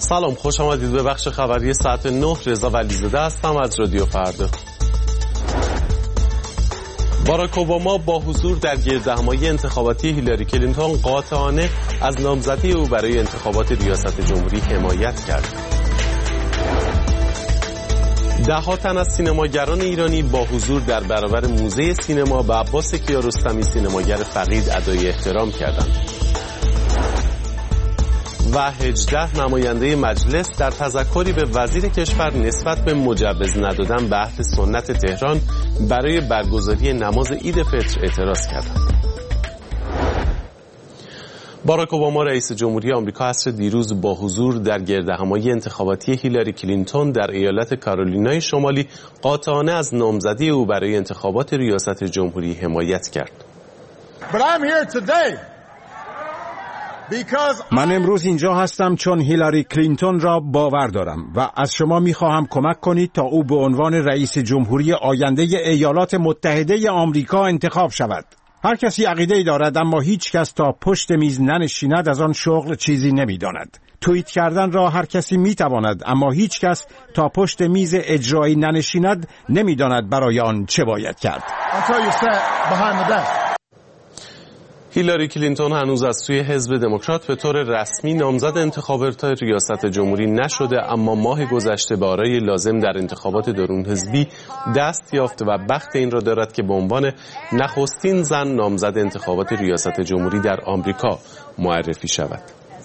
سلام، خوش آمدید به بخش خبری ساعت 9. رضا ولیزاده هستم از رادیو فردا. باراک اوباما با حضور در گردهمایی انتخاباتی هیلاری کلینتون قاطعانه از نامزدی او برای انتخابات ریاست جمهوری حمایت کرد. ده‌ها تن از سینماگران ایرانی با حضور در برابر موزه سینما به عباس کیارستمی سینماگر فقید ادای احترام کردند. و 18 نماینده مجلس در تذکری به وزیر کشور نسبت به مجوز ندادن به اهل سنت تهران برای برگزاری نماز عید فطر اعتراض کردند. باراک اوباما رئیس جمهوری آمریکا عصر دیروز با حضور در گردهمایی انتخاباتی هیلاری کلینتون در ایالت کارولینای شمالی قاطعانه از نامزدی او برای انتخابات ریاست جمهوری حمایت کرد. من امروز اینجا هستم چون هیلاری کلینتون را باور دارم و از شما میخواهم کمک کنید تا او به عنوان رئیس جمهوری آینده ایالات متحده آمریکا انتخاب شود. هر کسی عقیده‌ای دارد اما هیچ کس تا پشت میز ننشیند از آن شغل چیزی نمیداند. توییت کردن را هر کسی میتواند اما هیچ کس تا پشت میز اجرایی ننشیند نمیداند برای آن چه باید کرد. هیلاری کلینتون هنوز از سوی حزب دموکرات به طور رسمی نامزد انتخابات ریاست جمهوری نشده، اما ماه گذشته به آرای لازم در انتخابات درون حزبی دست یافت و بخت این را دارد که به عنوان نخستین زن نامزد انتخابات ریاست جمهوری در آمریکا معرفی شود.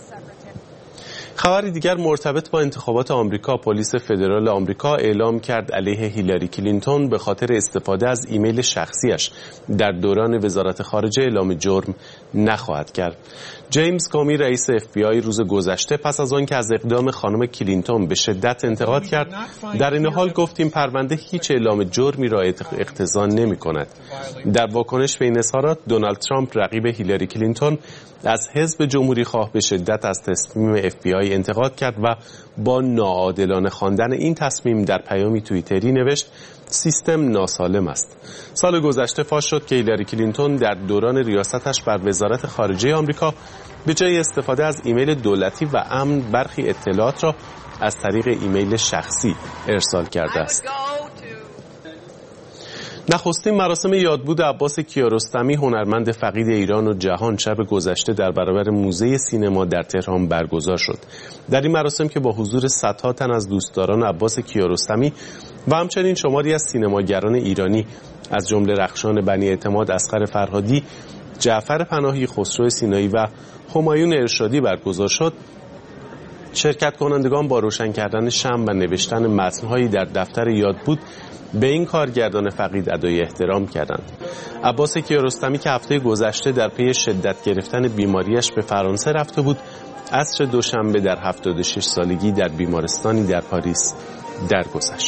خبری دیگر مرتبط با انتخابات آمریکا، پلیس فدرال آمریکا اعلام کرد علیه هیلاری کلینتون به خاطر استفاده از ایمیل شخصیش در دوران وزارت خارجه اعلام جرم نخواهد کرد. جیمز کامی رئیس FBI روز گذشته پس از آن که از اقدام خانم کلینتون به شدت انتقاد کرد، در این حال گفتیم پرونده هیچ اعلام جرمی را اقتضا نمی‌کند. در واکنش به این اظهارات، دونالد ترامپ رقیب هیلاری کلینتون از حزب جمهوری خواه به شدت از تصمیم FBI انتقاد کرد و با ناعادلانه خواندن این تصمیم در پیامی توییتری نوشت سیستم ناسالم است. سال گذشته فاش شد که هیلاری کلینتون در دوران ریاستش بر وزارت خارجه آمریکا به جای استفاده از ایمیل دولتی و امن برخی اطلاعات را از طریق ایمیل شخصی ارسال کرده است. نخستین مراسم یادبود عباس کیارستمی هنرمند فقید ایران و جهان شب گذشته در برابر موزه سینما در تهران برگزار شد. در این مراسم که با حضور صدها تن از دوستداران عباس کیارستمی و همچنین شماری از سینماگران ایرانی از جمله رخشان بنی اعتماد اصغر فرهادی، جعفر پناهی، خسرو سینایی و همایون ارشادی برگزار شد، شرکت کنندگان با روشن کردن شمع و نوشتن متن‌هایی در دفتر یادبود به این کارگردان فقید ادای احترام کردند. عباس کیارستمی که هفته گذشته در پی شدت گرفتن بیماریش به فرانسه رفته بود، عصر دوشنبه در 76 سالگی در بیمارستانی در پاریس درگذشت.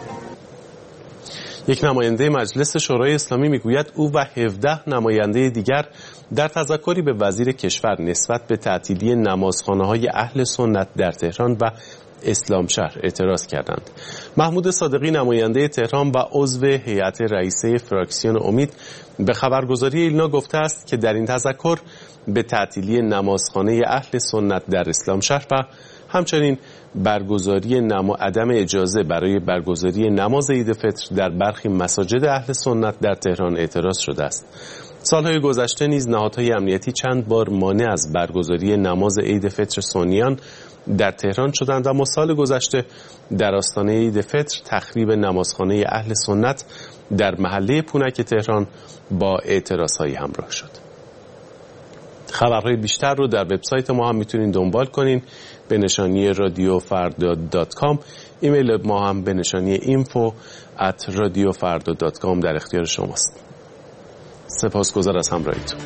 یک نماینده مجلس شورای اسلامی میگوید او و 17 نماینده دیگر در تذکری به وزیر کشور نسبت به تعطیلی نمازخانه‌های اهل سنت در تهران و اسلام شهر اعتراض کردند. محمود صادقی نماینده تهران و عضو هیئت رئیسه فراکسیون امید به خبرگزاری ایلنا گفته است که در این تذکر به تعطیلی نمازخانه اهل سنت در اسلام شهر و همچنین برگزاری عدم اجازه برای برگزاری نماز عید فطر در برخی مساجد اهل سنت در تهران اعتراض شده است. سالهای گذشته نیز نهادهای امنیتی چند بار مانع از برگزاری نماز عید فطر سنیان در تهران شدند، اما سال گذشته در آستانه عید فطر تخریب نمازخانه اهل سنت در محله پونک تهران با اعتراضهای همراه شد. خبرهای بیشتر رو در وبسایت ما هم میتونین دنبال کنین به نشانی radiofarda.com. ایمیل ما هم به نشانی info@radiofarda.com در اختیار شماست. سپاسگزار از همراهیتون.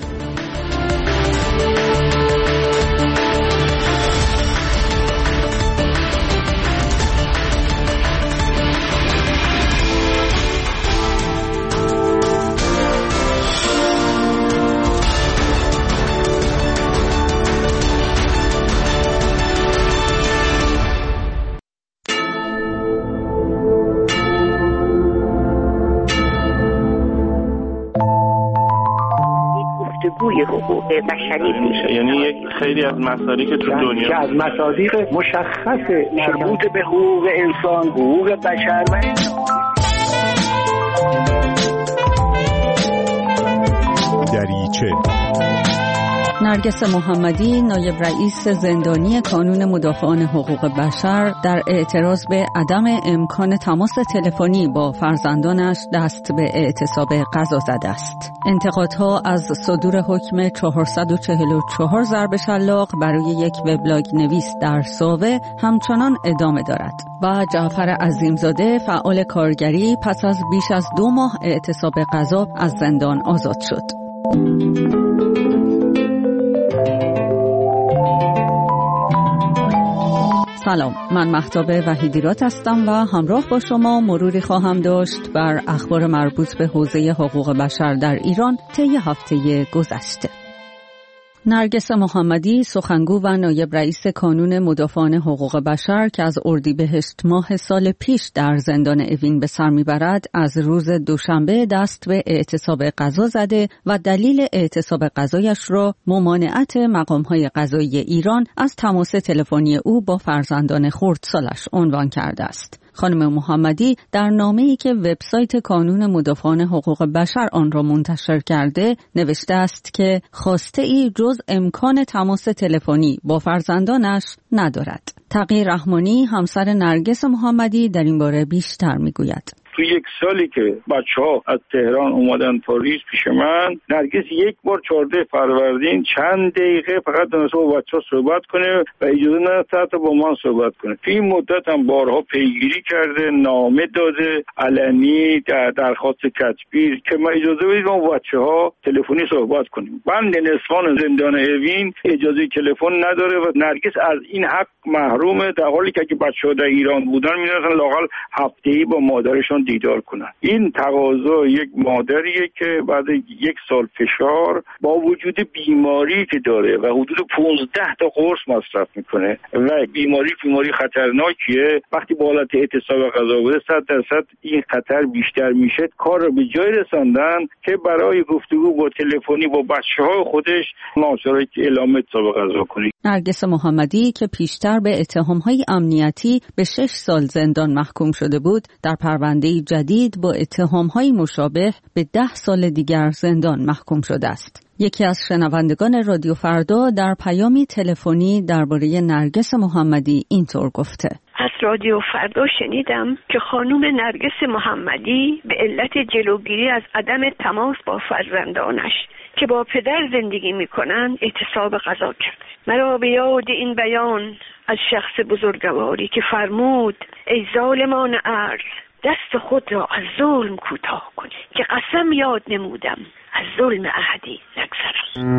بازگوی حقوق بشری میشه. یعنی یک خیلی از مسائلی که تو دنیا که از مصادیق مشخص مربوط به حقوق انسان، حقوق بشر و دریچه. نرگس محمدی، نایب رئیس زندانی کانون مدافعان حقوق بشر، در اعتراض به عدم امکان تماس تلفنی با فرزندانش دست به اعتصاب قضا زده است. انتقادها از صدور حکم 444 ضرب شلاق برای یک وبلاگ نویس در ساوه همچنان ادامه دارد و جعفر عظیمزاده، فعال کارگری، پس از بیش از 2 ماه اعتصاب قضا از زندان آزاد شد. سلام، من مهتاب وحیدیرات هستم و همراه با شما مروری خواهم داشت بر اخبار مربوط به حوزه حقوق بشر در ایران طی هفته گذشته. نرگس محمدی، سخنگو و نایب رئیس کانون مدافعان حقوق بشر که از اردیبهشت ماه سال پیش در زندان اوین به سر میبرد، از روز دوشنبه دست به اعتصاب قضا زده و دلیل اعتصاب قضایش را ممانعت مقام‌های قضایی ایران از تماس تلفنی او با فرزندان خردسالش عنوان کرده است. خانم محمدی در نامه‌ای که وبسایت کانون مدافعان حقوق بشر آن را منتشر کرده نوشته است که خواسته جز امکان تماس تلفنی با فرزندانش ندارد. تقی رحمانی، همسر نرگس محمدی، در این باره بیشتر میگوید. تو 1 سالی که بچه‌ها از تهران اومدن پاریس پیش من، نرگس یک بار 14 فروردین چند دقیقه فقط دونسته با بچه‌ها صحبت کنه و اجازه نداشته حتی با من صحبت کنه. تو این مدت هم بارها پیگیری کرده، نامه داده، علنی درخواست کتبی که ما اجازه بدید ما با بچه‌ها تلفنی صحبت کنیم. بند نسوان زندان اوین اجازه تلفن نداره و نرگس از این حق محرومه، در حالی که بچه‌ها در ایران بودن می‌رفتن لااقل هفته‌ای با مادرشون دیدار کنن. این تقاضا یک مادریه که بعد 1 سال فشار با وجود بیماری که داره و حدود 15 تا قرص مصرف میکنه و بیماری خطرناکیه، وقتی با حالت اعتصاب قضا بوده 100% این خطر بیشتر میشه. کار رو به جای رساندن که برای گفتگو با تلفنی با بچه‌های خودش ناچاره که اعلام اعتصاب قضا کنه. نرگس محمدی که پیشتر به اتهام‌های امنیتی به 6 سال زندان محکوم شده بود، در پرونده جدید با اتهام‌های مشابه به 10 سال دیگر زندان محکوم شده است. یکی از شنوندگان رادیو فردا در پیامی تلفنی درباره نرگس محمدی اینطور گفته: از رادیو فردا شنیدم که خانم نرگس محمدی به علت جلوگیری از عدم تماس با فرزندانش که با پدر زندگی می‌کنند اعتصاب قضا کرد. مرا به یاد این بیان از شخص بزرگواری که فرمود: ای ظالمان ارض، دست خود را از ظلم کوتاه کنید که قسم یاد نمودم از ظلم احدی نگذرم.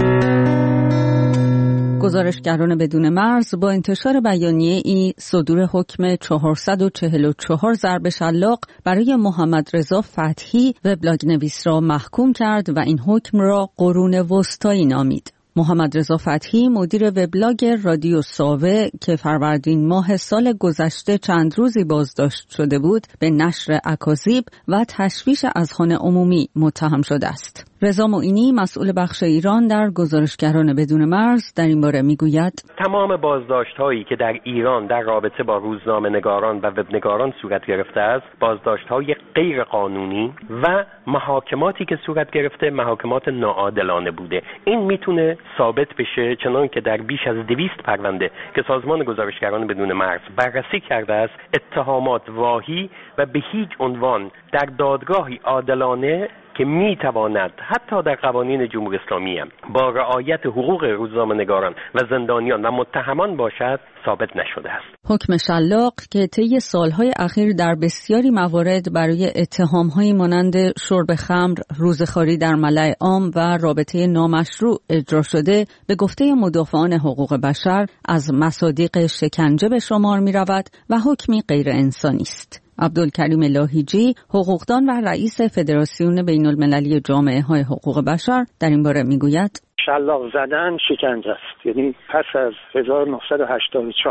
گزارشگران بدون مرز با انتشار بیانیه ای صدور حکم 444 ضرب شلاق برای محمد رضا فتحی وبلاگ نویس را محکوم کرد و این حکم را قرون وسطایی نامید. محمد رضا فتحی، مدیر وبلاگ رادیو ساوه که فروردین ماه سال گذشته چند روزی بازداشت شده بود، به نشر اکاذیب و تشویش اذهان عمومی متهم شده است. رضا معینی، مسئول بخش ایران در گزارشگران بدون مرز، در این باره میگوید: تمام بازداشت‌هایی که در ایران در رابطه با روزنامه‌نگاران و وبنگاران صورت گرفته است، بازداشت‌های غیر قانونی و محاکماتی که صورت گرفته محاکمات ناعادلانه بوده. این میتونه ثابت بشه، چنان که در بیش از 200 پرونده که سازمان گزارشگران بدون مرز بررسی کرده است، اتهامات واهی و به هیچ عنوان در دادگاهی عادلانه که میتواند حتی در قوانین جمهوری اسلامی هم با رعایت حقوق روزنامه‌نگاران و زندانیان و متهمان باشد ثابت نشده است. حکم شلاق که طی سالهای اخیر در بسیاری موارد برای اتهام‌هایی مانند شرب خمر، روزخواری در ملأ عام و رابطه نامشروع اجرا شده، به گفته مدافعان حقوق بشر از مصادیق شکنجه به شمار می‌رود و حکمی غیر انسانی است. عبدالکریم لاهیجی، حقوقدان و رئیس فدراسیون بین‌المللی جامعه‌های حقوق بشر، در این باره میگوید: شلاق زدن شکنجه است. یعنی پس از 1984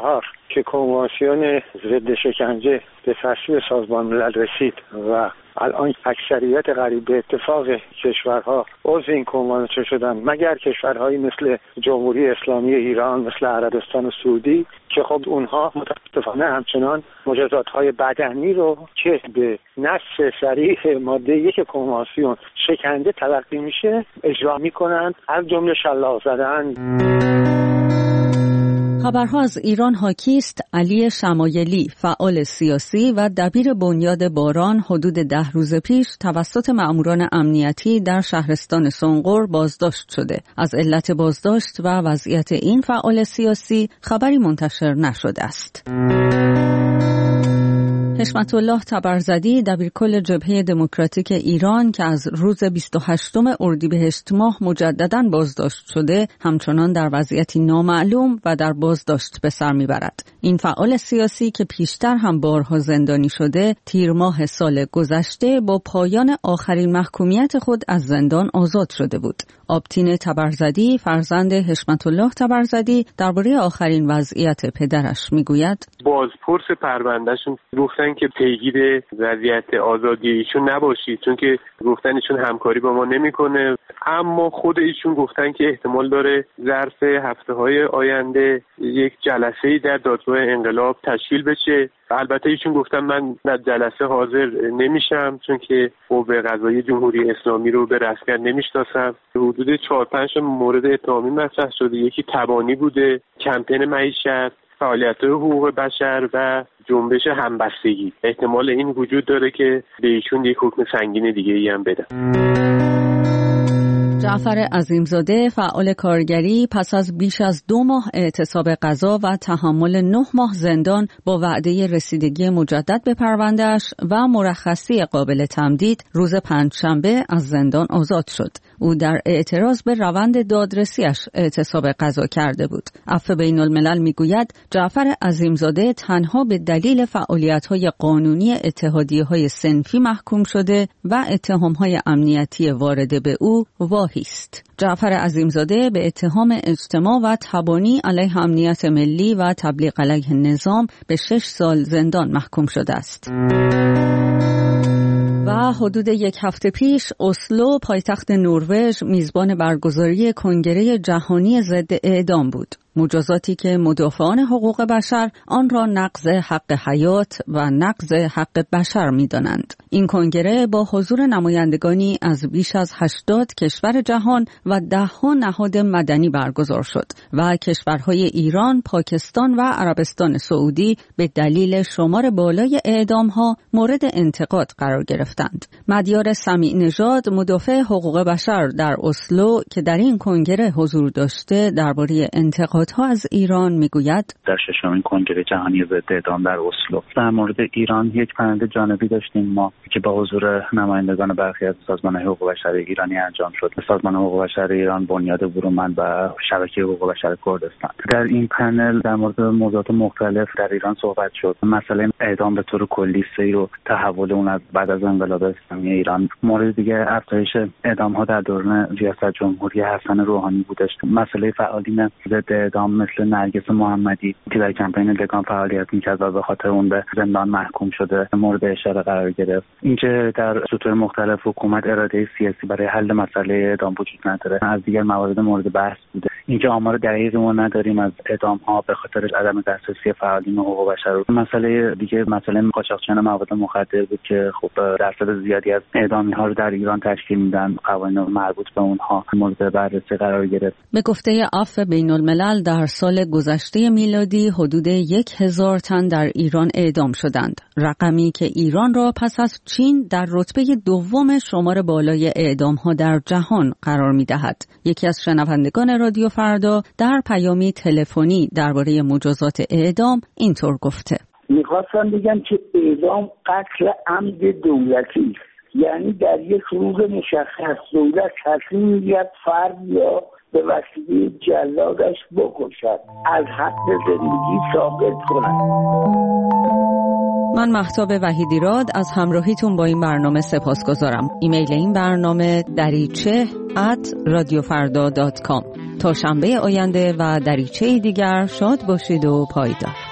که کنوانسیون ضد شکنجه به تصویب سازمان ملل رسید و الان اکثریت قریب به اتفاق کشورها عضو این کنوانسیون شدن، مگر کشورهایی مثل جمهوری اسلامی ایران، مثل عربستان و سعودی که خب اونها متاسفانه همچنان مجازات‌های بدنی رو که به نص صریح ماده 1 کنوانسیون شکنجه تلقی میشه اجرا میکنن، از جمله شلاق زدن. خبرها از ایران حاکی است. علی شمایلی، فعال سیاسی و دبیر بنیاد باران، حدود 10 روز پیش توسط مأموران امنیتی در شهرستان سنقر بازداشت شده. از علت بازداشت و وضعیت این فعال سیاسی خبری منتشر نشده است. حشمت الله تبرزدی، دبیرکل جبهه دموکراتیک ایران که از روز 28 اردیبهشت ماه مجدداً بازداشت شده، همچنان در وضعیتی نامعلوم و در بازداشت به سر میبرد. این فعال سیاسی که پیشتر هم بارها زندانی شده، تیر ماه سال گذشته با پایان آخرین محکومیت خود از زندان آزاد شده بود. آبتین تبرزدی، فرزند حشمت الله تبرزدی، درباره آخرین وضعیت پدرش میگوید: بازپرس پروندهشون گفتن که پیگیر وضعیت آزادی ایشون نباشید، چون که گفتن ایشون همکاری با ما نمیکنه، اما خود ایشون گفتن که احتمال داره ظرف هفته‌های آینده یک جلسه‌ای در دادگاه انقلاب تشکیل بشه. البته ایشون گفتن من در جلسه حاضر نمیشم چون که قوه قضاییه جمهوری اسلامی رو به رسمیت نمیشناسم. حدود 4-5 مورد اتهامی مطرح شده. یکی تبانی بوده، کمپین معیشت، فعالیت‌های حقوق بشر و جنبش همبستگی. احتمال این وجود داره که به ایشون یک حکم سنگین دیگه‌ای هم بدن. جعفر عظیمزاده، فعال کارگری، پس از بیش از 2 ماه اعتصاب قضا و تحمل 9 ماه زندان با وعده رسیدگی مجدد به پرونده‌اش و مرخصی قابل تمدید، روز پنجشنبه از زندان آزاد شد. او در اعتراض به روند دادرسیش اعتصاب قضا کرده بود. عفو بین الملل میگوید جعفر عظیمزاده تنها به دلیل فعالیت‌های قانونی اتحادیه‌های صنفی محکوم شده و اتهام‌های امنیتی وارده به او واهی است. جعفر عظیمزاده به اتهام اجتماع و تبانی علیه امنیت ملی و تبلیغ علیه نظام به 6 سال زندان محکوم شده است. و حدود 1 هفته پیش اسلو، پایتخت نروژ، میزبان برگزاری کنگره جهانی ضد اعدام بود. مجازاتی که مدافعان حقوق بشر آن را نقض حق حیات و نقض حق بشر می‌دانند. این کنگره با حضور نمایندگانی از بیش از 80 کشور جهان و 10 نهاد مدنی برگزار شد و کشورهای ایران، پاکستان و عربستان سعودی به دلیل شمار بالای اعدام‌ها مورد انتقاد قرار گرفتند. مدیار سمیع نژاد، مدافع حقوق بشر در اسلو که در این کنگره حضور داشته، درباره انتقادها از ایران میگوید: در 6مین کنگره جهانی ضد اعدام در اسلو در مورد ایران یک پنل جانبی داشتیم ما که با حضور نمایندگان برخی از سازمان حقوق بشر ایرانی انجام شد. سازمان حقوق بشر ایران، بنیاد برومند و شبکه حقوق بشر کردستان. در این پنل در مورد موضوعات مختلف در ایران صحبت شد. مسئله اعدام به طور کلی، سیر و تحول اون از بعد از انقلاب اسلامی ایران. مورد دیگه افزایش اعدام ها در دوران ریاست جمهوری حسن روحانی بودش. مسئله فعالین ضد اعدام مثل نرگس محمدی که در کمپین لگان فعالیت می‌کرد و به خاطر اون به زندان محکوم شده مورد اشاره قرار گرفت. اینکه در سطوح مختلف حکومت اراده سیاسی برای حل مسئله اعدام وجود نداره از دیگر موارد مورد بحث بوده. اینکه آمار دقیقی ما نداریم از اعدام‌ها به خاطر عدم دسترسی فعالین حقوق بشر. مسئله دیگه مسئله قاچاقچیان مواد مخدر بود که خب درصد زیادی از اعدامی‌ها رو در ایران تشکیل میدن. قوانین مربوط به اونها مورد بررسی قرار گرفت. به گفته عفو بین الملل در سال گذشته میلادی حدود 1000 تن در ایران اعدام شدند. رقمی که ایران را پس از چین در رتبه دوم شمار بالای اعدام‌ها در جهان قرار می‌دهد. یکی از شنوندگان رادیو فردا در پیامی تلفنی درباره مجازات اعدام اینطور گفته: می‌خواستم بگم که اعدام قتل عمد دولتی، یعنی در یک روز مشخص دولت تصمیم می‌گیرد فرد یا به وسیله جلادش بکشد، از حق زندگی ساقط کند. من مهتاب وحیدیراد از همراهیتون با این برنامه سپاسگزارم. ایمیل این برنامه dariche@radiofarda.com. تا شنبه آینده و دریچه دیگر شاد باشید و پایدار.